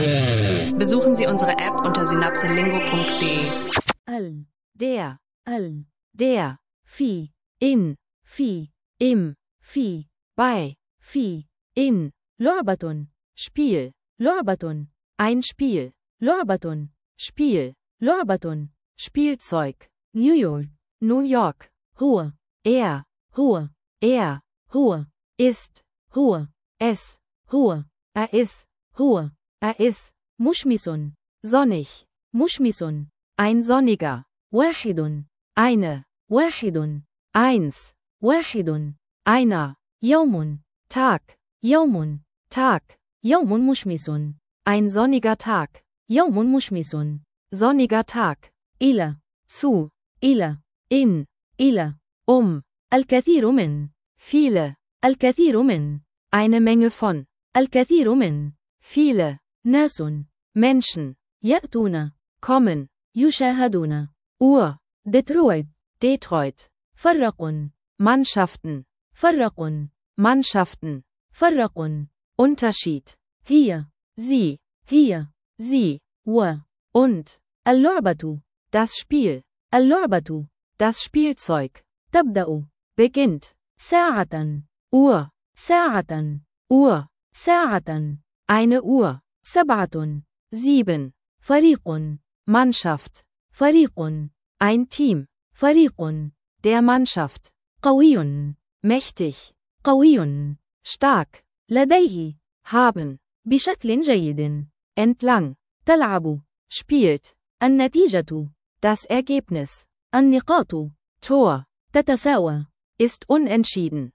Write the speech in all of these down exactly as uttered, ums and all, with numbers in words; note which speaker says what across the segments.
Speaker 1: Besuchen Sie unsere App unter synapselingo punkt de.
Speaker 2: ال der ال der في in في im في bei في in لعبة Spiel لعبة ein Spiel لعبة Spiel لعبة Spielzeug نيويورك نيويورك هو er هو er هو ist هو es هو er ist هو er ist مشمس sonnig مشمس ein sonniger واحد eine واحد eins واحد einer يوم Tag يوم Tag يوم مشمس ein sonniger Tag يوم مشمس sonniger Tag إلى zu إلى in إلى um الكثير من viele الكثير من eine Menge von الكثير من viele ناس Menschen يأتون kommen يشاهدون Uhr Detroit Detroit فرق Mannschaften فرق Mannschaften فرق Unterschied هي sie هي sie و und اللعبة das Spiel اللعبة das Spielzeug تبدأ beginnt ساعة Uhr ساعة Uhr ساعة eine Uhr سبعة sieben فريق Mannschaft فريق ein Team فريق der Mannschaft قوي mächtig قوي stark لديه haben بشكل جيد entlang تلعب spielt النتيجة das Ergebnis النقاط Tor تتساوى ist unentschieden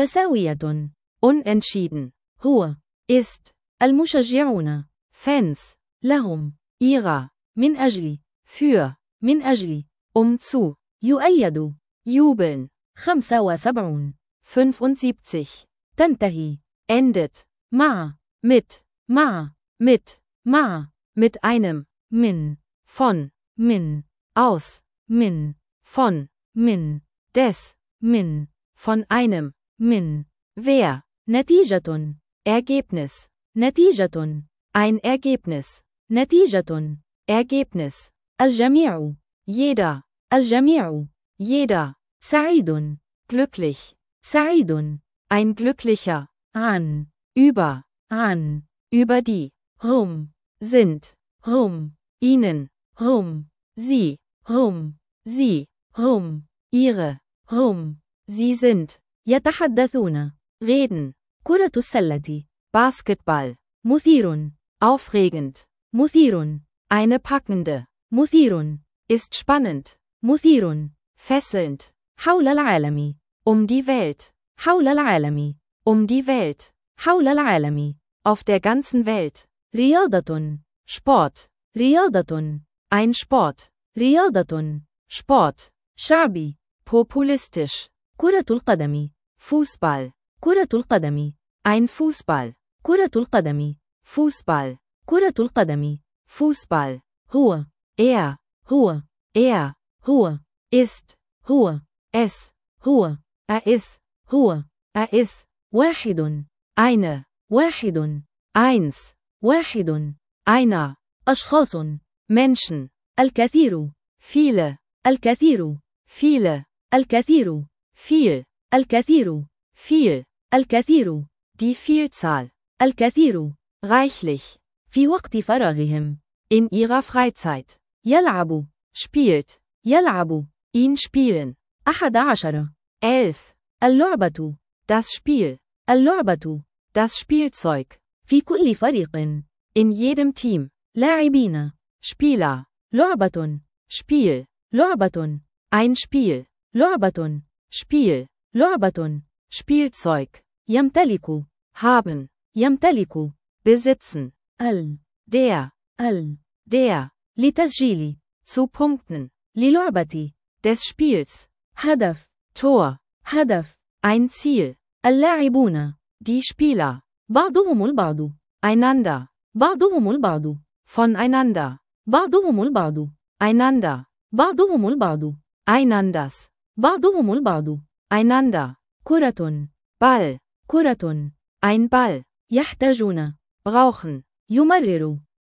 Speaker 2: متساوية unentschieden هو ist المشجعون Fans لهم ihrer من أجل für من أجل um zu يؤيد jubeln خمسة وسبعون fünfundsiebzig تنتهي endet مع mit مع mit مع mit einem من von من aus من von من des من von einem من wer نتيجة Ergebnis نتيجة ein Ergebnis نتيجة Ergebnis الجميع jeder الجميع jeder سعيد glücklich سعيد ein glücklicher عن über عن über die هم sind هم ihnen هم sie هم sie هم ihre هم sie sind يتحدثون reden كرة السلة Basketball مثير aufregend مثير eine packende مثير ist spannend مثير fesselnd حول العالم um die Welt حول العالم um die Welt حول العالم auf der ganzen Welt رياضة Sport رياضة ein Sport رياضة Sport شعبي populistisch كرة القدم Fußball كرة القدم ein Fußball كرة القدم Fußball كرة القدم Fußball هو er هو er هو ist هو es هو er ist هو er ist واحد eine واحد eins واحد einer أشخاص Menschen الكثير viele الكثير viele الكثير viel الكثير viel الكثير die Vielzahl الكثير reichlich في وقت فراغهم in ihrer Freizeit يلعب spielt يلعب ihn spielen أحد عشر elf اللعبة das Spiel اللعبة das Spielzeug في كل فريق in jedem Team لاعبين Spieler لعبة Spiel لعبة ein Spiel لعبة Spiel لعبة Spielzeug يمتلك haben يمتلك besitzen ال der ال der لتسجيل zu Punkten للعبة des Spiels هدف Tor هدف ein Ziel اللاعبون die Spieler بعضهم البعض einander بعضهم البعض voneinander بعضهم البعض einander بعضهم البعض einanders بعضهم البعض einander كرة Ball كرة ein Ball يحتاجون brauchen يمرر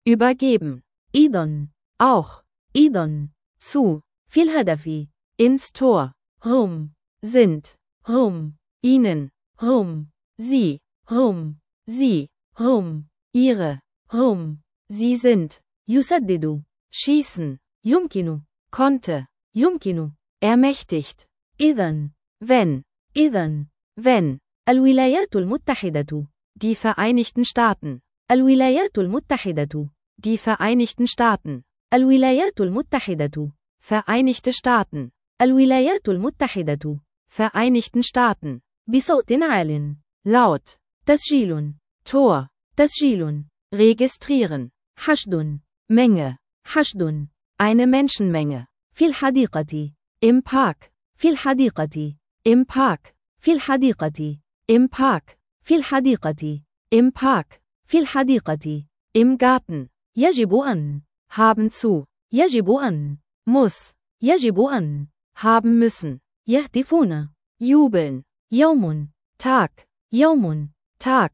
Speaker 1: übergeben,
Speaker 2: أيضا
Speaker 1: auch,
Speaker 2: أيضا
Speaker 1: zu,
Speaker 2: في الهدف
Speaker 1: ins Tor,
Speaker 2: هم
Speaker 1: sind,
Speaker 2: هم
Speaker 1: ihnen,
Speaker 2: هم
Speaker 1: sie,
Speaker 2: هم
Speaker 1: sie,
Speaker 2: هم
Speaker 1: ihre,
Speaker 2: هم
Speaker 1: sie sind,
Speaker 2: يسدد
Speaker 1: schießen,
Speaker 2: يمكن
Speaker 1: konnte,
Speaker 2: يمكن
Speaker 1: ermächtigt,
Speaker 2: إذن
Speaker 1: wenn,
Speaker 2: إذن
Speaker 1: wenn,
Speaker 2: الولايات المتحدة
Speaker 1: die Vereinigten Staaten,
Speaker 2: الولايات المتحدة
Speaker 1: die Vereinigten Staaten,
Speaker 2: الولايات المتحدة
Speaker 1: Vereinigte Staaten,
Speaker 2: الولايات المتحدة
Speaker 1: Vereinigten Staaten,
Speaker 2: بصوت عال
Speaker 1: laut,
Speaker 2: تسجيل
Speaker 1: Tor,
Speaker 2: تسجيل
Speaker 1: registrieren,
Speaker 2: حشد
Speaker 1: Menge,
Speaker 2: حشد
Speaker 1: eine Menschenmenge,
Speaker 2: في الحديقة
Speaker 1: im Park,
Speaker 2: في الحديقة
Speaker 1: im Park,
Speaker 2: في الحديقة
Speaker 1: im Park,
Speaker 2: في الحديقة
Speaker 1: im Park,
Speaker 2: في الحديقة
Speaker 1: im Garten,
Speaker 2: يجب أن
Speaker 1: haben zu,
Speaker 2: يجب أن
Speaker 1: muss,
Speaker 2: يجب أن
Speaker 1: haben müssen,
Speaker 2: يهتفون
Speaker 1: jubeln,
Speaker 2: يوم
Speaker 1: Tag,
Speaker 2: يوم
Speaker 1: Tag,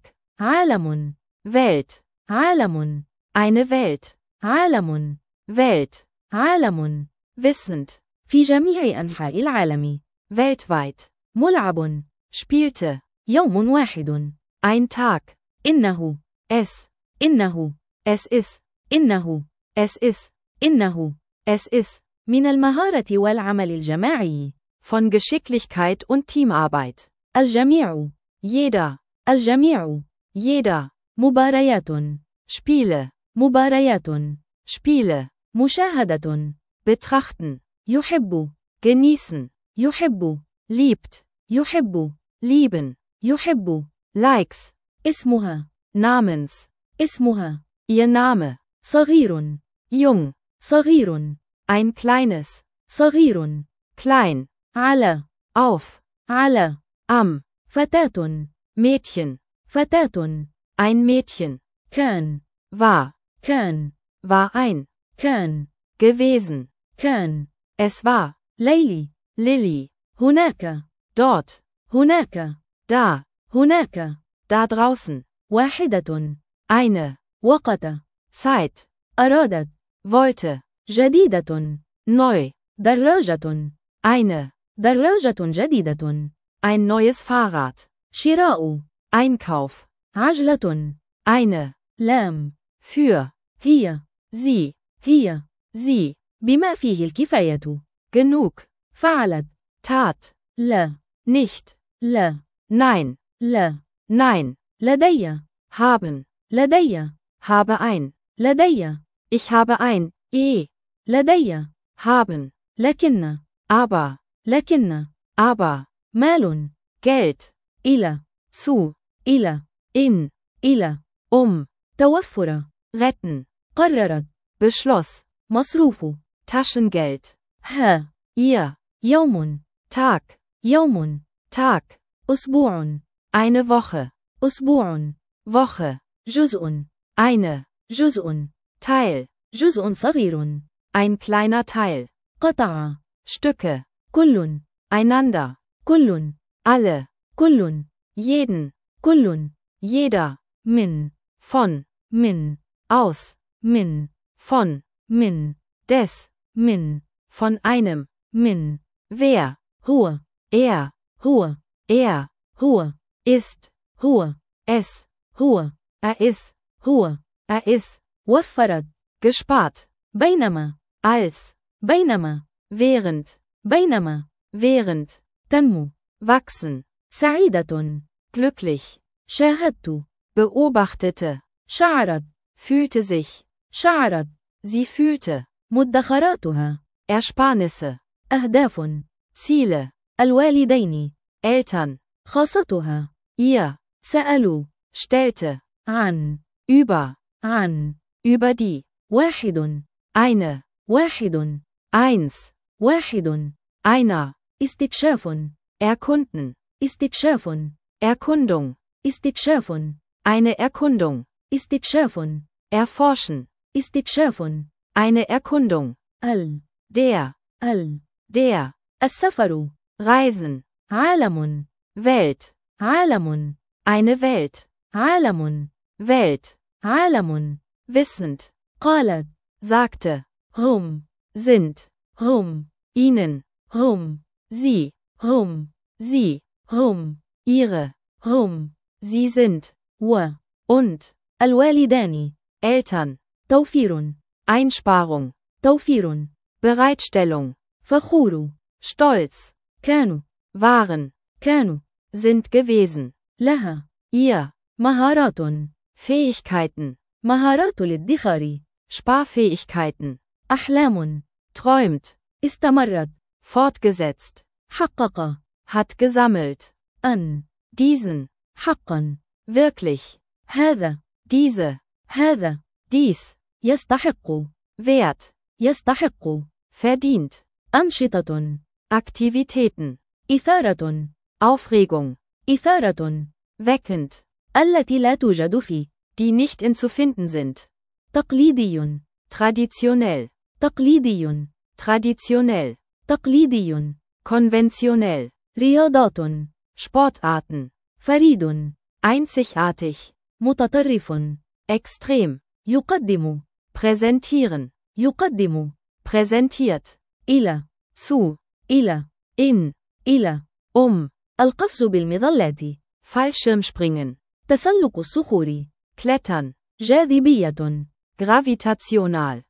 Speaker 2: عالم
Speaker 1: Welt,
Speaker 2: عالم
Speaker 1: eine Welt,
Speaker 2: عالم
Speaker 1: Welt,
Speaker 2: عالم
Speaker 1: wissend,
Speaker 2: في جميع أنحاء العالم
Speaker 1: weltweit,
Speaker 2: ملعب
Speaker 1: spielte,
Speaker 2: يوم واحد
Speaker 1: ein Tag,
Speaker 2: إنه
Speaker 1: es,
Speaker 2: إنه
Speaker 1: es ist,
Speaker 2: إنه
Speaker 1: es ist,
Speaker 2: إنه
Speaker 1: es ist,
Speaker 2: من المهارة والعمل الجماعي
Speaker 1: von Geschicklichkeit und Teamarbeit,
Speaker 2: الجميع
Speaker 1: jeder,
Speaker 2: الجميع
Speaker 1: jeder,
Speaker 2: مباريات
Speaker 1: Spiele,
Speaker 2: مباريات
Speaker 1: Spiele,
Speaker 2: مشاهدة
Speaker 1: betrachten,
Speaker 2: يحب
Speaker 1: genießen,
Speaker 2: يحب
Speaker 1: liebt,
Speaker 2: يحب
Speaker 1: lieben,
Speaker 2: يحب
Speaker 1: Likes,
Speaker 2: اسمها
Speaker 1: Namens,
Speaker 2: اسمها
Speaker 1: ihr Name,
Speaker 2: صغير
Speaker 1: jung,
Speaker 2: صغير
Speaker 1: ein kleines,
Speaker 2: صغير
Speaker 1: klein,
Speaker 2: على
Speaker 1: auf,
Speaker 2: على
Speaker 1: am,
Speaker 2: فتاة
Speaker 1: Mädchen,
Speaker 2: فتاة
Speaker 1: ein Mädchen,
Speaker 2: كان
Speaker 1: war,
Speaker 2: كان
Speaker 1: war ein,
Speaker 2: كان
Speaker 1: gewesen,
Speaker 2: كان
Speaker 1: es war,
Speaker 2: ليلي
Speaker 1: Lilly,
Speaker 2: هناك
Speaker 1: dort,
Speaker 2: هناك
Speaker 1: da,
Speaker 2: هناك
Speaker 1: da draußen,
Speaker 2: واحدة
Speaker 1: eine,
Speaker 2: وقت
Speaker 1: Zeit,
Speaker 2: أرادت
Speaker 1: wollte,
Speaker 2: جديدة
Speaker 1: neu,
Speaker 2: دراجة
Speaker 1: eine,
Speaker 2: دراجة جديدة
Speaker 1: ein neues Fahrrad,
Speaker 2: شراء
Speaker 1: Einkauf,
Speaker 2: عجلة
Speaker 1: eine,
Speaker 2: لام
Speaker 1: für,
Speaker 2: هي
Speaker 1: sie,
Speaker 2: هي
Speaker 1: sie,
Speaker 2: بما فيه الكفاية
Speaker 1: genug,
Speaker 2: فعلت
Speaker 1: tat,
Speaker 2: لا
Speaker 1: nicht,
Speaker 2: لا
Speaker 1: nein,
Speaker 2: لا
Speaker 1: nein,
Speaker 2: لدي
Speaker 1: haben,
Speaker 2: لدي
Speaker 1: habe ein,
Speaker 2: لدي
Speaker 1: ich habe ein, eh,
Speaker 2: لدي
Speaker 1: haben,
Speaker 2: لكن
Speaker 1: aber,
Speaker 2: لكن
Speaker 1: aber,
Speaker 2: مال
Speaker 1: Geld,
Speaker 2: إلى
Speaker 1: zu,
Speaker 2: إلى
Speaker 1: in,
Speaker 2: إلى
Speaker 1: um,
Speaker 2: توفر
Speaker 1: retten,
Speaker 2: قررت
Speaker 1: beschloss,
Speaker 2: مصروف
Speaker 1: Taschengeld,
Speaker 2: ها
Speaker 1: ihr,
Speaker 2: يوم
Speaker 1: Tag,
Speaker 2: يوم
Speaker 1: Tag,
Speaker 2: أسبوع
Speaker 1: eine Woche,
Speaker 2: أسبوع
Speaker 1: Woche,
Speaker 2: جزء
Speaker 1: eine,
Speaker 2: جزء
Speaker 1: Teil,
Speaker 2: جزء صغير
Speaker 1: ein kleiner Teil,
Speaker 2: قطع
Speaker 1: Stücke,
Speaker 2: كل
Speaker 1: einander,
Speaker 2: كل
Speaker 1: alle,
Speaker 2: كل
Speaker 1: jeden,
Speaker 2: كل
Speaker 1: jeder,
Speaker 2: من
Speaker 1: von,
Speaker 2: من
Speaker 1: aus,
Speaker 2: من
Speaker 1: von,
Speaker 2: من
Speaker 1: des,
Speaker 2: من
Speaker 1: von einem,
Speaker 2: من
Speaker 1: wer,
Speaker 2: هو
Speaker 1: er,
Speaker 2: هو
Speaker 1: er,
Speaker 2: هو
Speaker 1: ist,
Speaker 2: هو
Speaker 1: es,
Speaker 2: هو
Speaker 1: er ist,
Speaker 2: هو
Speaker 1: er ist,
Speaker 2: وفرت
Speaker 1: gespart,
Speaker 2: بينما
Speaker 1: als,
Speaker 2: بينما
Speaker 1: während,
Speaker 2: بينما
Speaker 1: während,
Speaker 2: تنمو
Speaker 1: wachsen,
Speaker 2: سعيدة
Speaker 1: glücklich,
Speaker 2: شاهدت
Speaker 1: beobachtete,
Speaker 2: شعرت
Speaker 1: fühlte sich,
Speaker 2: شعرت
Speaker 1: sie fühlte,
Speaker 2: مدخراتها
Speaker 1: Ersparnisse,
Speaker 2: أهداف
Speaker 1: Ziele,
Speaker 2: الوالدين
Speaker 1: Eltern,
Speaker 2: خاصتها
Speaker 1: ihr,
Speaker 2: سألوا
Speaker 1: stellte,
Speaker 2: عن
Speaker 1: über,
Speaker 2: عن
Speaker 1: über die,
Speaker 2: واحد
Speaker 1: eine,
Speaker 2: واحد
Speaker 1: eins,
Speaker 2: واحد
Speaker 1: einer,
Speaker 2: استكشاف
Speaker 1: erkunden,
Speaker 2: استكشاف
Speaker 1: Erkundung,
Speaker 2: استكشاف
Speaker 1: eine Erkundung,
Speaker 2: استكشاف
Speaker 1: erforschen,
Speaker 2: استكشاف
Speaker 1: eine Erkundung,
Speaker 2: ال
Speaker 1: der,
Speaker 2: ال
Speaker 1: der,
Speaker 2: السفر
Speaker 1: reisen,
Speaker 2: عالم
Speaker 1: Welt,
Speaker 2: عالم
Speaker 1: eine Welt,
Speaker 2: عالم
Speaker 1: Welt,
Speaker 2: عالم
Speaker 1: wissend,
Speaker 2: قالت
Speaker 1: sagte,
Speaker 2: هم
Speaker 1: sind,
Speaker 2: هم
Speaker 1: ihnen,
Speaker 2: هم
Speaker 1: sie,
Speaker 2: هم
Speaker 1: sie,
Speaker 2: هم
Speaker 1: ihre,
Speaker 2: هم
Speaker 1: sie sind,
Speaker 2: و
Speaker 1: und,
Speaker 2: الوالدان
Speaker 1: Eltern,
Speaker 2: توفير
Speaker 1: Einsparung,
Speaker 2: توفير
Speaker 1: Bereitstellung,
Speaker 2: فخور
Speaker 1: Stolz,
Speaker 2: كانوا
Speaker 1: waren,
Speaker 2: كانوا
Speaker 1: sind gewesen,
Speaker 2: لها
Speaker 1: ihr,
Speaker 2: مهارات
Speaker 1: Fähigkeiten,
Speaker 2: مهارات الادخار
Speaker 1: Sparfähigkeiten,
Speaker 2: أحلام
Speaker 1: träumt,
Speaker 2: استمرت
Speaker 1: fortgesetzt,
Speaker 2: حقق
Speaker 1: hat gesammelt,
Speaker 2: أن
Speaker 1: diesen,
Speaker 2: حقا
Speaker 1: wirklich,
Speaker 2: هذا
Speaker 1: diese,
Speaker 2: هذا
Speaker 1: dies,
Speaker 2: يستحق
Speaker 1: wert,
Speaker 2: يستحق
Speaker 1: verdient,
Speaker 2: أنشطة
Speaker 1: Aktivitäten,
Speaker 2: إثارة
Speaker 1: Aufregung,
Speaker 2: إثارة
Speaker 1: weckend,
Speaker 2: التي لا توجد في
Speaker 1: die nicht in zu finden sind,
Speaker 2: تقليدي
Speaker 1: traditionell,
Speaker 2: تقليدي
Speaker 1: traditionell,
Speaker 2: تقليدي
Speaker 1: konventionell,
Speaker 2: رياضات
Speaker 1: Sportarten,
Speaker 2: فريد
Speaker 1: einzigartig,
Speaker 2: متطرف
Speaker 1: extrem,
Speaker 2: يقدم
Speaker 1: präsentieren,
Speaker 2: يقدم
Speaker 1: präsentiert,
Speaker 2: إلى
Speaker 1: zu,
Speaker 2: إلى
Speaker 1: in,
Speaker 2: إلى
Speaker 1: um,
Speaker 2: القفز بالمظلات
Speaker 1: Fallschirmspringen,
Speaker 2: تسلق الصخور
Speaker 1: klettern,
Speaker 2: جاذبية
Speaker 1: gravitational,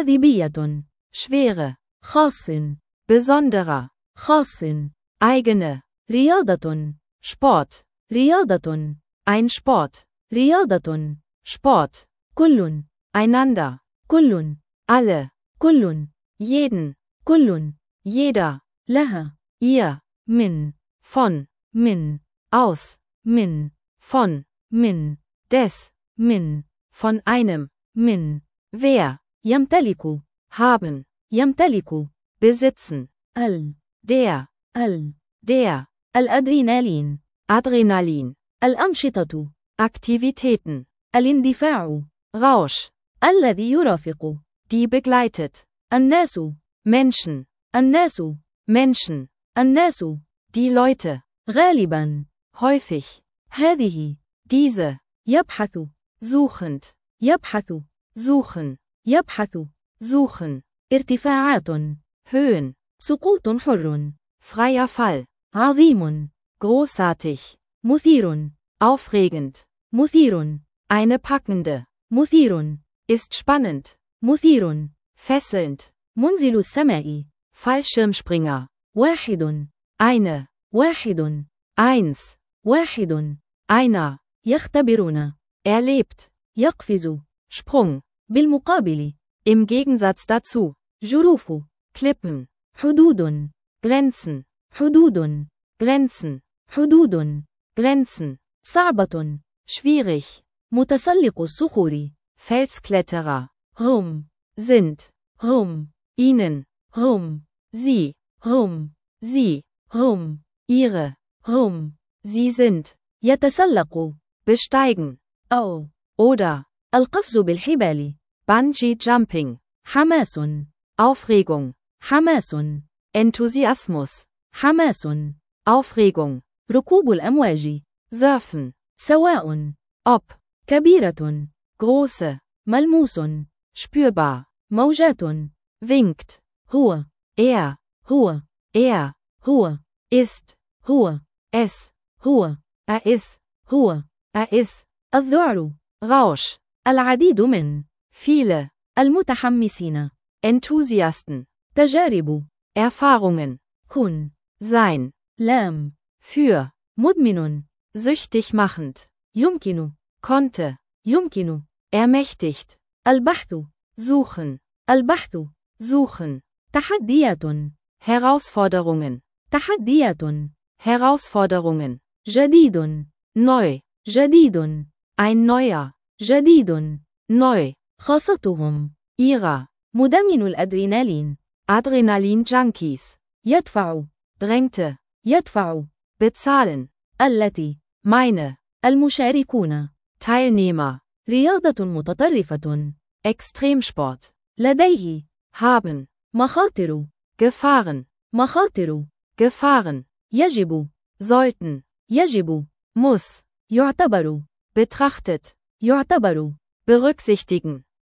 Speaker 2: جاذبية
Speaker 1: schwere,
Speaker 2: خاص
Speaker 1: besonderer,
Speaker 2: خاص
Speaker 1: eigene,
Speaker 2: رياضة
Speaker 1: Sport,
Speaker 2: رياضة
Speaker 1: ein Sport,
Speaker 2: رياضة
Speaker 1: Sport,
Speaker 2: كل
Speaker 1: einander,
Speaker 2: كل
Speaker 1: alle,
Speaker 2: كل
Speaker 1: jeden,
Speaker 2: كل
Speaker 1: jeder,
Speaker 2: لها
Speaker 1: ihr,
Speaker 2: من
Speaker 1: von,
Speaker 2: من
Speaker 1: aus,
Speaker 2: من
Speaker 1: von,
Speaker 2: من
Speaker 1: des,
Speaker 2: من
Speaker 1: von einem,
Speaker 2: من
Speaker 1: wer,
Speaker 2: يمتلك
Speaker 1: haben,
Speaker 2: يمتلك
Speaker 1: besitzen,
Speaker 2: ال
Speaker 1: der,
Speaker 2: ال
Speaker 1: der,
Speaker 2: الأدرينالين
Speaker 1: Adrenalin,
Speaker 2: الأنشطة
Speaker 1: Aktivitäten,
Speaker 2: الاندفاع
Speaker 1: Rausch,
Speaker 2: الذي يرافق
Speaker 1: die begleitet,
Speaker 2: الناس
Speaker 1: Menschen,
Speaker 2: الناس
Speaker 1: Menschen,
Speaker 2: الناس
Speaker 1: die Leute,
Speaker 2: غالبا
Speaker 1: häufig,
Speaker 2: هذه
Speaker 1: diese,
Speaker 2: يبحث
Speaker 1: suchend,
Speaker 2: يبحث
Speaker 1: suchen,
Speaker 2: يبحث
Speaker 1: suchen,
Speaker 2: ارتفاعات
Speaker 1: Höhen,
Speaker 2: سقوط حر
Speaker 1: freier Fall,
Speaker 2: عظيم
Speaker 1: großartig,
Speaker 2: مثير
Speaker 1: aufregend,
Speaker 2: مثير
Speaker 1: eine packende,
Speaker 2: مثير
Speaker 1: ist spannend,
Speaker 2: مثير
Speaker 1: fesselnd,
Speaker 2: منزل السماء
Speaker 1: Fallschirmspringer,
Speaker 2: واحد
Speaker 1: eine,
Speaker 2: واحد
Speaker 1: eins,
Speaker 2: واحد
Speaker 1: einer,
Speaker 2: يختبرون
Speaker 1: erlebt,
Speaker 2: يقفز
Speaker 1: Sprung,
Speaker 2: بالمقابل
Speaker 1: im Gegensatz dazu,
Speaker 2: جروف
Speaker 1: Klippen,
Speaker 2: حدود
Speaker 1: Grenzen,
Speaker 2: حدود
Speaker 1: Grenzen,
Speaker 2: حدود
Speaker 1: Grenzen,
Speaker 2: صعبة
Speaker 1: schwierig,
Speaker 2: متسلق الصخور
Speaker 1: Felskletterer,
Speaker 2: هم
Speaker 1: sind,
Speaker 2: هم
Speaker 1: ihnen,
Speaker 2: هم
Speaker 1: sie,
Speaker 2: هم
Speaker 1: sie,
Speaker 2: هم
Speaker 1: ihre,
Speaker 2: هم
Speaker 1: sie sind,
Speaker 2: يتسلق
Speaker 1: besteigen,
Speaker 2: أو
Speaker 1: oder,
Speaker 2: القفز بالحبال
Speaker 1: Bungee Jumping,
Speaker 2: حماس
Speaker 1: Aufregung,
Speaker 2: حماس
Speaker 1: Enthusiasmus,
Speaker 2: حماس
Speaker 1: Aufregung,
Speaker 2: ركوب الأمواج
Speaker 1: Surfen,
Speaker 2: سواء
Speaker 1: ob,
Speaker 2: كبيرة
Speaker 1: große,
Speaker 2: ملموس
Speaker 1: spürbar,
Speaker 2: موجات
Speaker 1: winkt,
Speaker 2: هو
Speaker 1: er,
Speaker 2: هو
Speaker 1: er,
Speaker 2: هو
Speaker 1: ist,
Speaker 2: هو
Speaker 1: es,
Speaker 2: هو
Speaker 1: er ist,
Speaker 2: هو
Speaker 1: er ist,
Speaker 2: الذعر
Speaker 1: Rausch,
Speaker 2: العديد من
Speaker 1: viele,
Speaker 2: المتحمسين
Speaker 1: Enthusiasten,
Speaker 2: تجارب
Speaker 1: Erfahrungen,
Speaker 2: كن
Speaker 1: sein,
Speaker 2: لام
Speaker 1: für,
Speaker 2: مدمن
Speaker 1: süchtig machend,
Speaker 2: يمكن
Speaker 1: konnte,
Speaker 2: يمكن
Speaker 1: ermächtigt,
Speaker 2: البحث
Speaker 1: suchen,
Speaker 2: البحث
Speaker 1: suchen,
Speaker 2: تحديات
Speaker 1: Herausforderungen,
Speaker 2: تحديات
Speaker 1: Herausforderungen,
Speaker 2: جديد
Speaker 1: neu,
Speaker 2: جديد
Speaker 1: ein neuer,
Speaker 2: جديد
Speaker 1: neu,
Speaker 2: خاصتهم
Speaker 1: ihrer,
Speaker 2: مدمن الأدرينالين
Speaker 1: Adrenalin-Junkies,
Speaker 2: يدفع
Speaker 1: drängte,
Speaker 2: يدفع
Speaker 1: bezahlen,
Speaker 2: التي
Speaker 1: meine,
Speaker 2: المشاركون
Speaker 1: Teilnehmer,
Speaker 2: رياضة متطرفة
Speaker 1: Extremsport,
Speaker 2: لديه
Speaker 1: haben,
Speaker 2: مخاطر
Speaker 1: Gefahren,
Speaker 2: مخاطر
Speaker 1: Gefahren,
Speaker 2: يجب
Speaker 1: sollten,
Speaker 2: يجب
Speaker 1: muss,
Speaker 2: يعتبر
Speaker 1: betrachtet,
Speaker 2: يعتبر
Speaker 1: berücksichtigen,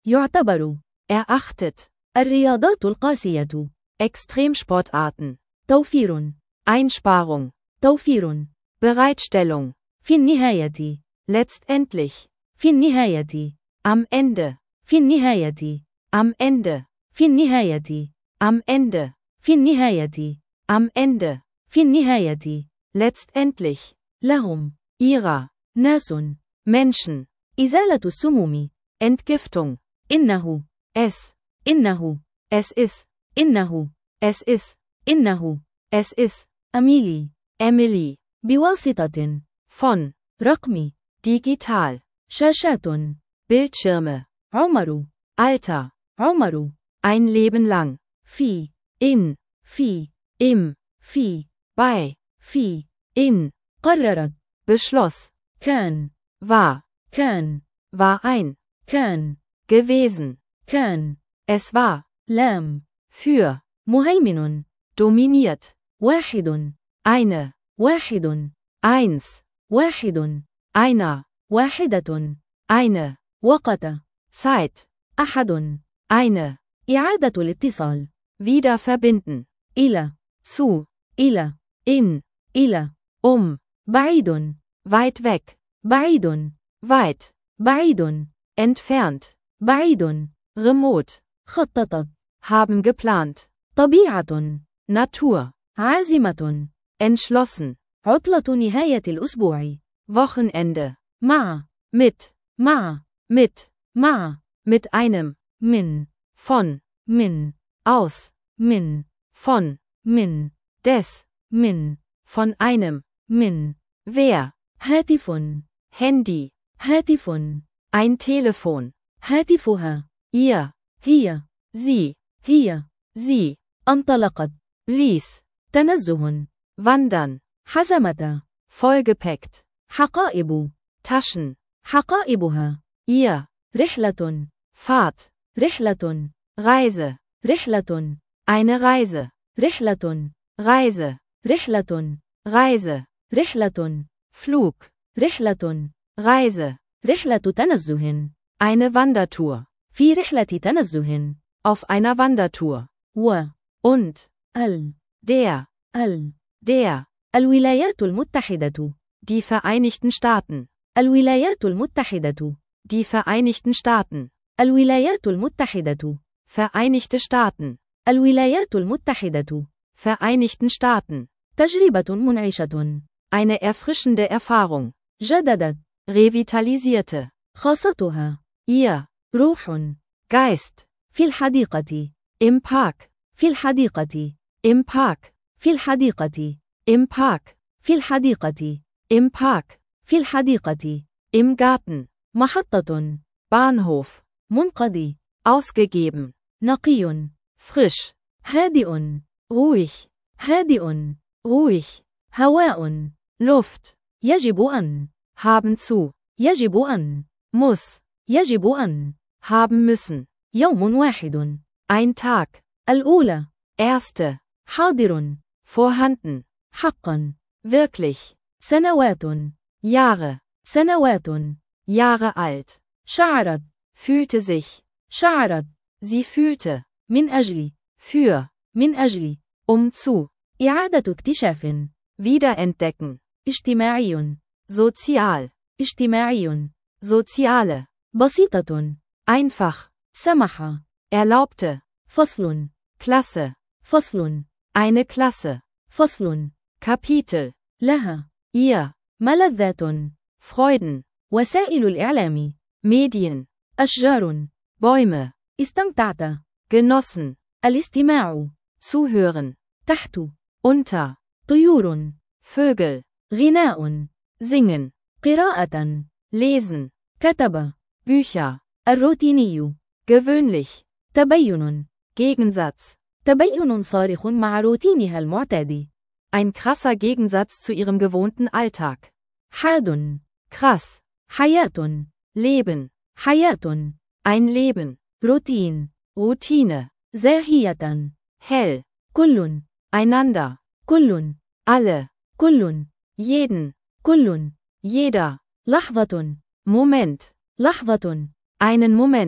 Speaker 2: يعتبر.
Speaker 1: erachtet,
Speaker 2: الرياضات القاسية.
Speaker 1: Extremsportarten,
Speaker 2: توفير.
Speaker 1: Einsparung,
Speaker 2: توفير.
Speaker 1: Bereitstellung,
Speaker 2: في النهاية.
Speaker 1: letztendlich,
Speaker 2: في النهاية.
Speaker 1: am Ende,
Speaker 2: في النهاية.
Speaker 1: am Ende,
Speaker 2: في النهاية.
Speaker 1: am Ende,
Speaker 2: في النهاية.
Speaker 1: am Ende,
Speaker 2: في النهاية.
Speaker 1: letztendlich,
Speaker 2: لهم.
Speaker 1: ihrer,
Speaker 2: ناس.
Speaker 1: Menschen,
Speaker 2: إزالة السموم.
Speaker 1: Entgiftung,
Speaker 2: إنه.
Speaker 1: es,
Speaker 2: إنه.
Speaker 1: es ist,
Speaker 2: إنه.
Speaker 1: es ist,
Speaker 2: إنه.
Speaker 1: es ist,
Speaker 2: أميلي.
Speaker 1: Emily,
Speaker 2: بواسطة.
Speaker 1: von,
Speaker 2: رقم.
Speaker 1: digital,
Speaker 2: شاشات.
Speaker 1: Bildschirme,
Speaker 2: عمر.
Speaker 1: Alter,
Speaker 2: عمر.
Speaker 1: ein Leben lang,
Speaker 2: في.
Speaker 1: in,
Speaker 2: في.
Speaker 1: im,
Speaker 2: في.
Speaker 1: bei,
Speaker 2: في.
Speaker 1: in,
Speaker 2: قررت.
Speaker 1: beschloss,
Speaker 2: كان.
Speaker 1: war,
Speaker 2: كان.
Speaker 1: war ein,
Speaker 2: كان.
Speaker 1: gewesen,
Speaker 2: كان.
Speaker 1: es war,
Speaker 2: لام.
Speaker 1: für,
Speaker 2: مهيمن.
Speaker 1: dominiert,
Speaker 2: واحد.
Speaker 1: eine,
Speaker 2: واحد.
Speaker 1: eins,
Speaker 2: واحد.
Speaker 1: einer,
Speaker 2: واحدة.
Speaker 1: eine,
Speaker 2: وقت.
Speaker 1: Zeit,
Speaker 2: أحد.
Speaker 1: eine,
Speaker 2: إعادة الاتصال.
Speaker 1: wieder verbinden,
Speaker 2: إلى.
Speaker 1: zu,
Speaker 2: إلى.
Speaker 1: in,
Speaker 2: إلى.
Speaker 1: um,
Speaker 2: بعيد.
Speaker 1: weit weg,
Speaker 2: بعيد.
Speaker 1: weit,
Speaker 2: بعيد.
Speaker 1: entfernt,
Speaker 2: بعيد.
Speaker 1: remote,
Speaker 2: خطط.
Speaker 1: haben geplant,
Speaker 2: طبيعة.
Speaker 1: Natur,
Speaker 2: عازمة.
Speaker 1: entschlossen,
Speaker 2: عطلة نهاية الأسبوع.
Speaker 1: Wochenende,
Speaker 2: مع.
Speaker 1: mit,
Speaker 2: مع.
Speaker 1: mit,
Speaker 2: مع.
Speaker 1: mit einem,
Speaker 2: من.
Speaker 1: von,
Speaker 2: من.
Speaker 1: aus,
Speaker 2: من.
Speaker 1: von,
Speaker 2: من.
Speaker 1: des,
Speaker 2: من.
Speaker 1: von einem,
Speaker 2: من.
Speaker 1: wer,
Speaker 2: هاتف.
Speaker 1: Handy,
Speaker 2: هاتف.
Speaker 1: ein Telefon,
Speaker 2: هاتفها.
Speaker 1: ihr,
Speaker 2: هي.
Speaker 1: sie,
Speaker 2: هي.
Speaker 1: sie,
Speaker 2: انطلقت.
Speaker 1: ließ,
Speaker 2: تنزه.
Speaker 1: wandern,
Speaker 2: حزمة.
Speaker 1: vollgepackt,
Speaker 2: حقائب.
Speaker 1: Taschen,
Speaker 2: حقائبها.
Speaker 1: ihr,
Speaker 2: رحلة.
Speaker 1: Fahrt,
Speaker 2: رحلة.
Speaker 1: Reise,
Speaker 2: رحلة.
Speaker 1: eine Reise,
Speaker 2: رحلة.
Speaker 1: Reise,
Speaker 2: رحلة.
Speaker 1: Reise,
Speaker 2: رحلة.
Speaker 1: Flug,
Speaker 2: رحلة.
Speaker 1: Reise,
Speaker 2: رحلة تنزه.
Speaker 1: eine Wandertour,
Speaker 2: في رحلة تنزه.
Speaker 1: auf einer Wandertour,
Speaker 2: و.
Speaker 1: und,
Speaker 2: ال.
Speaker 1: der,
Speaker 2: ال.
Speaker 1: der,
Speaker 2: الولايات المتحدة.
Speaker 1: die Vereinigten Staaten,
Speaker 2: الولايات المتحدة.
Speaker 1: die Vereinigten Staaten,
Speaker 2: الولايات المتحدة.
Speaker 1: Vereinigte Staaten,
Speaker 2: الولايات المتحدة.
Speaker 1: Vereinigten Staaten,
Speaker 2: تجربة منعشة.
Speaker 1: eine erfrischende Erfahrung,
Speaker 2: جددت.
Speaker 1: revitalisierte,
Speaker 2: خاصتها.
Speaker 1: ihr,
Speaker 2: روح.
Speaker 1: Geist,
Speaker 2: في الحديقة.
Speaker 1: im Park,
Speaker 2: في الحديقة.
Speaker 1: im Park,
Speaker 2: في الحديقة.
Speaker 1: im Park,
Speaker 2: في الحديقة.
Speaker 1: im Park,
Speaker 2: في الحديقة.
Speaker 1: im Garten,
Speaker 2: محطة.
Speaker 1: Bahnhof,
Speaker 2: منقضي.
Speaker 1: ausgegeben,
Speaker 2: نقي.
Speaker 1: frisch,
Speaker 2: هادئ.
Speaker 1: ruhig,
Speaker 2: هادئ.
Speaker 1: ruhig,
Speaker 2: هواء.
Speaker 1: Luft,
Speaker 2: يجب أن.
Speaker 1: haben zu,
Speaker 2: يجب أن.
Speaker 1: muss,
Speaker 2: يجب أن.
Speaker 1: haben müssen,
Speaker 2: يوم واحد.
Speaker 1: ein Tag,
Speaker 2: الأولى.
Speaker 1: erste,
Speaker 2: حاضر.
Speaker 1: vorhanden,
Speaker 2: حقا.
Speaker 1: wirklich,
Speaker 2: سنوات.
Speaker 1: Jahre,
Speaker 2: سنوات.
Speaker 1: Jahre alt,
Speaker 2: شعرت.
Speaker 1: fühlte sich,
Speaker 2: شعرت.
Speaker 1: sie fühlte,
Speaker 2: من أجل.
Speaker 1: für,
Speaker 2: من أجل.
Speaker 1: um zu,
Speaker 2: إعادة اكتشاف.
Speaker 1: wiederentdecken,
Speaker 2: اجتماعي.
Speaker 1: sozial,
Speaker 2: اجتماعي.
Speaker 1: soziale,
Speaker 2: بسيطة.
Speaker 1: einfach,
Speaker 2: سمح.
Speaker 1: erlaubte,
Speaker 2: فصل.
Speaker 1: Klasse,
Speaker 2: فصل.
Speaker 1: eine Klasse,
Speaker 2: فصل.
Speaker 1: Kapitel,
Speaker 2: لها.
Speaker 1: ihr,
Speaker 2: ملذات.
Speaker 1: Freuden,
Speaker 2: وسائل الإعلام.
Speaker 1: Medien,
Speaker 2: أشجار.
Speaker 1: Bäume,
Speaker 2: استمتعت.
Speaker 1: genossen,
Speaker 2: الاستماع.
Speaker 1: zuhören,
Speaker 2: تحت.
Speaker 1: unter,
Speaker 2: طيور.
Speaker 1: Vögel,
Speaker 2: غناء.
Speaker 1: singen,
Speaker 2: قراءة.
Speaker 1: lesen,
Speaker 2: كتب.
Speaker 1: Bücher,
Speaker 2: الروتيني.
Speaker 1: gewöhnlich,
Speaker 2: تبين.
Speaker 1: Gegensatz,
Speaker 2: تبين صارخ مع روتينها المعتاد.
Speaker 1: ein krasser Gegensatz zu ihrem gewohnten Alltag,
Speaker 2: حاد.
Speaker 1: krass,
Speaker 2: حياة.
Speaker 1: Leben,
Speaker 2: حياة.
Speaker 1: ein Leben,
Speaker 2: روتين.
Speaker 1: Routine,
Speaker 2: زاهية.
Speaker 1: hell,
Speaker 2: كل.
Speaker 1: einander,
Speaker 2: كل.
Speaker 1: alle,
Speaker 2: كل.
Speaker 1: jeden,
Speaker 2: كل.
Speaker 1: jeder,
Speaker 2: لحظة.
Speaker 1: Moment,
Speaker 2: لحظة.
Speaker 1: einen Moment,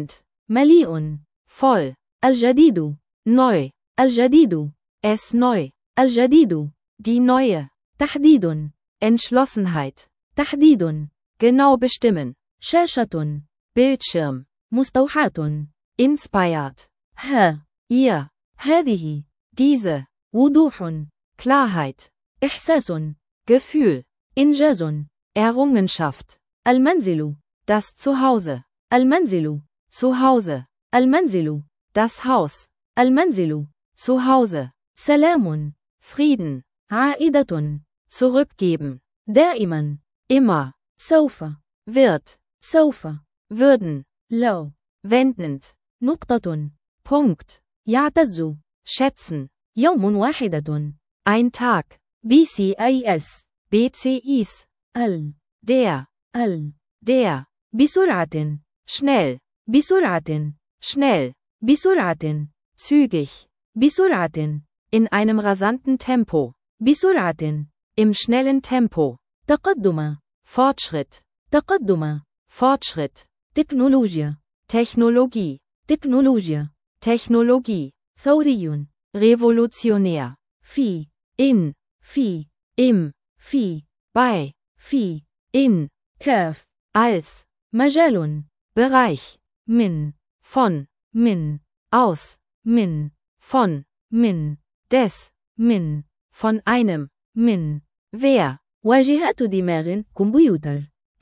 Speaker 2: مليء.
Speaker 1: voll,
Speaker 2: الجديد.
Speaker 1: neu,
Speaker 2: الجديد.
Speaker 1: es neu,
Speaker 2: الجديد.
Speaker 1: die neue,
Speaker 2: تحديد.
Speaker 1: Entschlossenheit,
Speaker 2: تحديد.
Speaker 1: genau bestimmen,
Speaker 2: شاشة.
Speaker 1: Bildschirm,
Speaker 2: مستوحاة.
Speaker 1: inspired,
Speaker 2: ها.
Speaker 1: ihr,
Speaker 2: هذه.
Speaker 1: diese,
Speaker 2: وضوح.
Speaker 1: Klarheit,
Speaker 2: إحساس.
Speaker 1: Gefühl,
Speaker 2: إنجاز.
Speaker 1: Errungenschaft,
Speaker 2: المنزل.
Speaker 1: das Zuhause,
Speaker 2: المنزل.
Speaker 1: Zuhause,
Speaker 2: المنزل.
Speaker 1: das Haus,
Speaker 2: المنزل.
Speaker 1: Zuhause,
Speaker 2: سلام.
Speaker 1: Frieden,
Speaker 2: عائدة.
Speaker 1: zurückgeben,
Speaker 2: دائما.
Speaker 1: immer,
Speaker 2: سوف.
Speaker 1: wird,
Speaker 2: سوف.
Speaker 1: würden,
Speaker 2: لو.
Speaker 1: wendend,
Speaker 2: نقطة.
Speaker 1: Punkt,
Speaker 2: يعتز.
Speaker 1: schätzen,
Speaker 2: يوم واحدة.
Speaker 1: ein Tag,
Speaker 2: بي سي آي إس.
Speaker 1: B C Is,
Speaker 2: ال.
Speaker 1: der,
Speaker 2: ال.
Speaker 1: der,
Speaker 2: بسرعة.
Speaker 1: schnell,
Speaker 2: بسرعة.
Speaker 1: schnell,
Speaker 2: بسرعة.
Speaker 1: zügig,
Speaker 2: بسرعة.
Speaker 1: in einem rasanten Tempo,
Speaker 2: بسرعة.
Speaker 1: im schnellen Tempo,
Speaker 2: تقدم.
Speaker 1: Fortschritt,
Speaker 2: تقدم.
Speaker 1: Fortschritt,
Speaker 2: تكنولوجيا.
Speaker 1: Technologie,
Speaker 2: تكنولوجيا.
Speaker 1: Technologie,
Speaker 2: ثوري.
Speaker 1: revolutionär,
Speaker 2: في.
Speaker 1: in,
Speaker 2: في.
Speaker 1: im,
Speaker 2: في.
Speaker 1: bei,
Speaker 2: في.
Speaker 1: in,
Speaker 2: كاف.
Speaker 1: als,
Speaker 2: مجال.
Speaker 1: Bereich,
Speaker 2: من.
Speaker 1: von,
Speaker 2: من.
Speaker 1: aus,
Speaker 2: من.
Speaker 1: von,
Speaker 2: من.
Speaker 1: des,
Speaker 2: من.
Speaker 1: von einem,
Speaker 2: من.
Speaker 1: wer,
Speaker 2: واجهات دماغ كمبيوتر.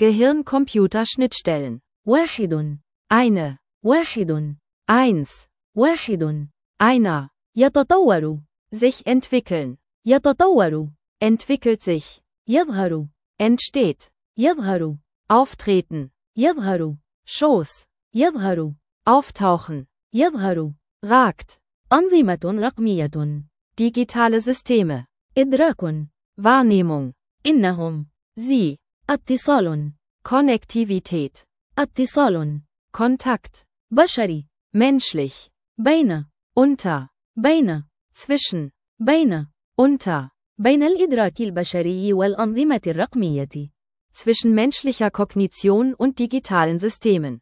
Speaker 1: Gehirn-Computer-Schnittstellen,
Speaker 2: واحد.
Speaker 1: eine,
Speaker 2: واحد.
Speaker 1: eins,
Speaker 2: واحد.
Speaker 1: einer,
Speaker 2: يتطور.
Speaker 1: sich entwickeln,
Speaker 2: يتطور.
Speaker 1: entwickelt sich,
Speaker 2: يظهر.
Speaker 1: entsteht,
Speaker 2: يظهر.
Speaker 1: auftreten,
Speaker 2: يظهر.
Speaker 1: Schoß,
Speaker 2: يظهر.
Speaker 1: auftauchen,
Speaker 2: يظهر.
Speaker 1: ragt,
Speaker 2: أنظمة رقمية.
Speaker 1: digitale Systeme,
Speaker 2: إدراك.
Speaker 1: Wahrnehmung,
Speaker 2: إنهم.
Speaker 1: sie,
Speaker 2: اتصال.
Speaker 1: Konnektivität,
Speaker 2: اتصال.
Speaker 1: Kontakt,
Speaker 2: بشري.
Speaker 1: menschlich,
Speaker 2: بين.
Speaker 1: unter,
Speaker 2: بين.
Speaker 1: zwischen,
Speaker 2: بين.
Speaker 1: unter,
Speaker 2: بين الإدراك البشري والأنظمة الرقمية.
Speaker 1: zwischen menschlicher Kognition und digitalen Systemen,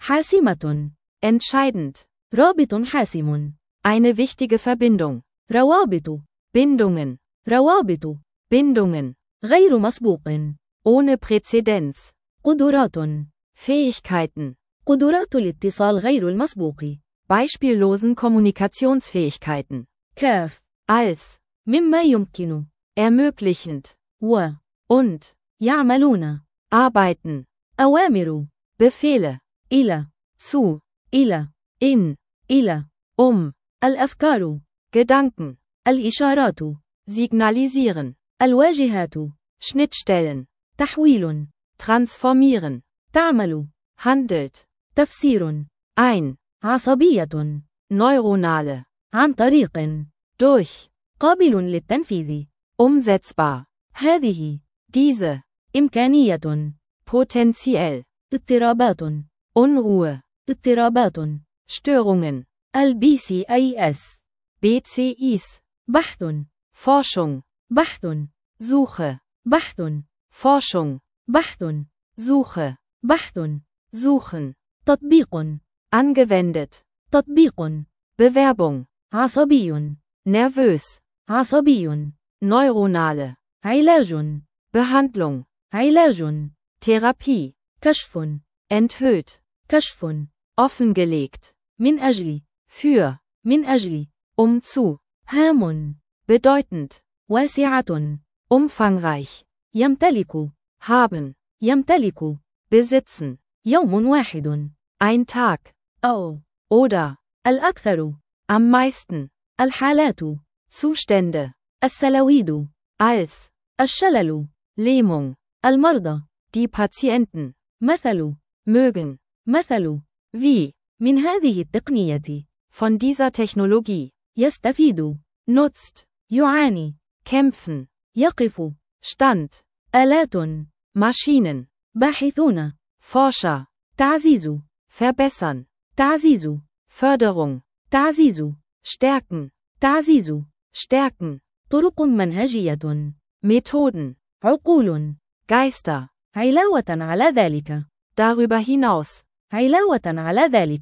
Speaker 2: حاسمة.
Speaker 1: entscheidend,
Speaker 2: رابط حاسم.
Speaker 1: eine wichtige Verbindung,
Speaker 2: روابط.
Speaker 1: Bindungen,
Speaker 2: روابط.
Speaker 1: Bindungen,
Speaker 2: غير مسبوق.
Speaker 1: ohne Präzedenz,
Speaker 2: قدرات.
Speaker 1: Fähigkeiten,
Speaker 2: قدرات الاتصال غير المسبوق.
Speaker 1: beispiellosen Kommunikationsfähigkeiten,
Speaker 2: كاف.
Speaker 1: als,
Speaker 2: مما يمكن.
Speaker 1: ermöglichend,
Speaker 2: و.
Speaker 1: und,
Speaker 2: يعملون.
Speaker 1: arbeiten,
Speaker 2: أوامر.
Speaker 1: Befehle,
Speaker 2: إلى.
Speaker 1: zu,
Speaker 2: إلى.
Speaker 1: in,
Speaker 2: إلى.
Speaker 1: um,
Speaker 2: الأفكار.
Speaker 1: Gedanken,
Speaker 2: الإشارات.
Speaker 1: signalisieren,
Speaker 2: الواجهات.
Speaker 1: Schnittstellen,
Speaker 2: تحويل.
Speaker 1: transformieren,
Speaker 2: تعمل.
Speaker 1: handelt,
Speaker 2: تفسير.
Speaker 1: ein,
Speaker 2: عصبية.
Speaker 1: neuronale,
Speaker 2: عن طريق.
Speaker 1: durch,
Speaker 2: قابل للتنفيذ.
Speaker 1: umsetzbar,
Speaker 2: هذه.
Speaker 1: diese,
Speaker 2: إمكانية.
Speaker 1: potenziell,
Speaker 2: اضطرابات.
Speaker 1: Unruhe,
Speaker 2: اضطرابات.
Speaker 1: Störungen,
Speaker 2: البي سي آي إس.
Speaker 1: B C Is,
Speaker 2: بحث.
Speaker 1: Forschung,
Speaker 2: بحث.
Speaker 1: Suche,
Speaker 2: بحث.
Speaker 1: Forschung,
Speaker 2: بحث.
Speaker 1: Suche,
Speaker 2: بحث.
Speaker 1: suchen,
Speaker 2: تطبيق.
Speaker 1: angewendet,
Speaker 2: تطبيق.
Speaker 1: Bewerbung,
Speaker 2: عصبي.
Speaker 1: nervös,
Speaker 2: عصبي.
Speaker 1: neuronale,
Speaker 2: علاج.
Speaker 1: Behandlung,
Speaker 2: علاج.
Speaker 1: Therapie,
Speaker 2: كشف.
Speaker 1: enthüllt,
Speaker 2: كشف.
Speaker 1: offengelegt,
Speaker 2: من أجل.
Speaker 1: für,
Speaker 2: من أجل.
Speaker 1: um zu,
Speaker 2: هام.
Speaker 1: bedeutend,
Speaker 2: واسعة.
Speaker 1: umfangreich,
Speaker 2: يمتلك.
Speaker 1: haben,
Speaker 2: يمتلك.
Speaker 1: besitzen,
Speaker 2: يوم واحد.
Speaker 1: ein Tag,
Speaker 2: أو.
Speaker 1: oder,
Speaker 2: الأكثر.
Speaker 1: am meisten,
Speaker 2: الحالات.
Speaker 1: Zustände,
Speaker 2: السلويد.
Speaker 1: als,
Speaker 2: الشلل.
Speaker 1: Lähmung,
Speaker 2: المرضى.
Speaker 1: die Patienten,
Speaker 2: مثل.
Speaker 1: mögen,
Speaker 2: مثل.
Speaker 1: wie,
Speaker 2: من هذه التقنية.
Speaker 1: von dieser Technologie,
Speaker 2: يستفيد.
Speaker 1: nutzt,
Speaker 2: يعاني.
Speaker 1: kämpfen,
Speaker 2: يقف.
Speaker 1: Stand,
Speaker 2: آلات.
Speaker 1: Maschinen,
Speaker 2: باحثون.
Speaker 1: Forscher,
Speaker 2: تعزيز.
Speaker 1: verbessern,
Speaker 2: تعزيز.
Speaker 1: Förderung,
Speaker 2: تعزيز.
Speaker 1: stärken,
Speaker 2: تعزيز.
Speaker 1: stärken,
Speaker 2: طرق منهجية.
Speaker 1: Methoden,
Speaker 2: عقول.
Speaker 1: Geister,
Speaker 2: علاوة على ذلك.
Speaker 1: darüber hinaus,
Speaker 2: علاوة على ذلك.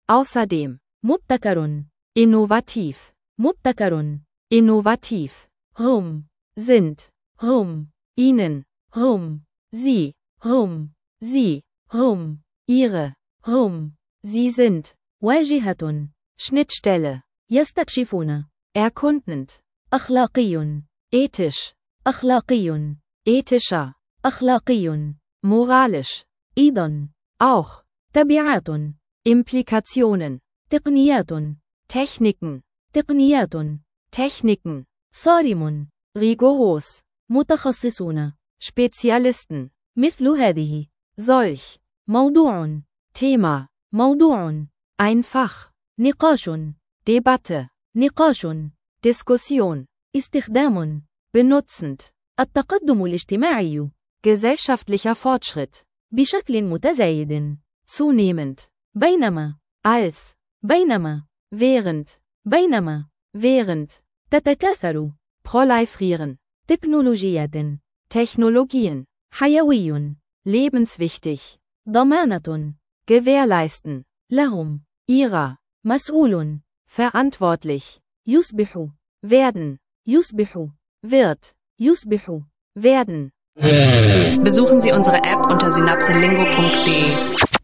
Speaker 1: außerdem,
Speaker 2: مبتكر
Speaker 1: innovativ,
Speaker 2: مبتكر
Speaker 1: innovativ,
Speaker 2: هم
Speaker 1: sind,
Speaker 2: هم
Speaker 1: ihnen,
Speaker 2: هم
Speaker 1: sie,
Speaker 2: هم
Speaker 1: sie,
Speaker 2: هم
Speaker 1: ihre,
Speaker 2: هم
Speaker 1: sie sind,
Speaker 2: واجهة
Speaker 1: Schnittstelle,
Speaker 2: يستكشفون
Speaker 1: erkundend,
Speaker 2: أخلاقي
Speaker 1: ethisch,
Speaker 2: أخلاقي
Speaker 1: ethischer,
Speaker 2: أخلاقي
Speaker 1: moralisch,
Speaker 2: أيضا
Speaker 1: auch,
Speaker 2: تبعات
Speaker 1: Implikationen,
Speaker 2: تقنيات
Speaker 1: Techniken,
Speaker 2: تقنيات
Speaker 1: Techniken,
Speaker 2: صارم
Speaker 1: rigoros,
Speaker 2: متخصصون
Speaker 1: Spezialisten,
Speaker 2: مثل هذه
Speaker 1: solch,
Speaker 2: موضوع
Speaker 1: Thema,
Speaker 2: موضوع
Speaker 1: einfach,
Speaker 2: نقاش
Speaker 1: Debatte,
Speaker 2: نقاش
Speaker 1: Diskussion,
Speaker 2: استخدام
Speaker 1: benutzend,
Speaker 2: التقدم الاجتماعي
Speaker 1: gesellschaftlicher Fortschritt,
Speaker 2: بشكل متزايد
Speaker 1: zunehmend,
Speaker 2: بينما
Speaker 1: als,
Speaker 2: بينما
Speaker 1: während,
Speaker 2: بينما
Speaker 1: während,
Speaker 2: تتكاثر
Speaker 1: proliferieren,
Speaker 2: تكنولوجيات
Speaker 1: Technologien,
Speaker 2: حيوي
Speaker 1: lebenswichtig,
Speaker 2: ضمانة
Speaker 1: gewährleisten,
Speaker 2: لهم
Speaker 1: ihrer,
Speaker 2: مسؤول
Speaker 1: verantwortlich,
Speaker 2: يصبح
Speaker 1: werden,
Speaker 2: يصبح
Speaker 1: wird,
Speaker 2: يصبح
Speaker 1: werden.
Speaker 3: Besuchen Sie unsere App unter synapselingo punkt de.